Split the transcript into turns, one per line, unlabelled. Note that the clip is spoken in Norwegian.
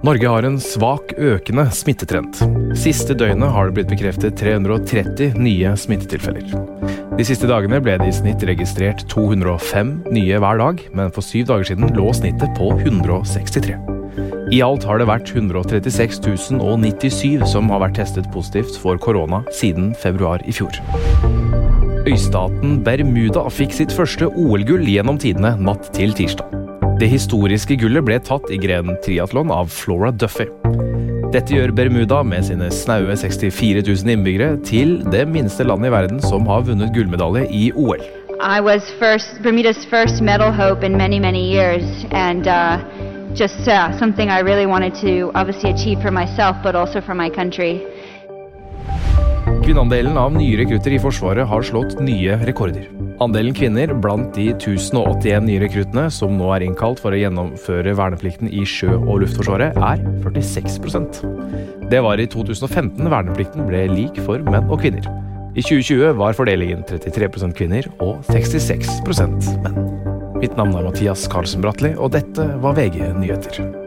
Norge har en svak økende smittetrend. Siste døgnet har det blitt bekreftet 330 nye smittetilfeller. De siste dagene ble det i snitt registrert 205 nye hver dag, men for 7 dager siden lå snittet på 163. I alt har det vært 136 097 som har vært testet positivt for korona siden februar i fjor. Øystaten Bermuda fikk sitt første OL-gull gjennom tidene natt til tirsdag. Det historiske gullet ble tatt i grenen triathlon av Flora Duffy. Dette gjør Bermuda med sine snaue 64 000 innbyggere til det minste landet i verden som har vunnet gullmedalje i OL.
I was Bermuda's first medal hope in many years, and just something I really wanted to obviously achieve for myself, but also for my country.
Kvinneandelen av nye rekrutter i Forsvaret har slått nye rekorder. Andelen kvinner blant de 1081 nye rekruttene som nå er innkalt for å gjennomføre verneplikten i sjø- og luftforsvaret er 46%. Det var i 2015 verneplikten ble lik for menn og kvinner. I 2020 var fordelingen 33% kvinner og 66% menn. Mitt navn er Mathias Karlsen Bratteli, og dette var VG Nyheter.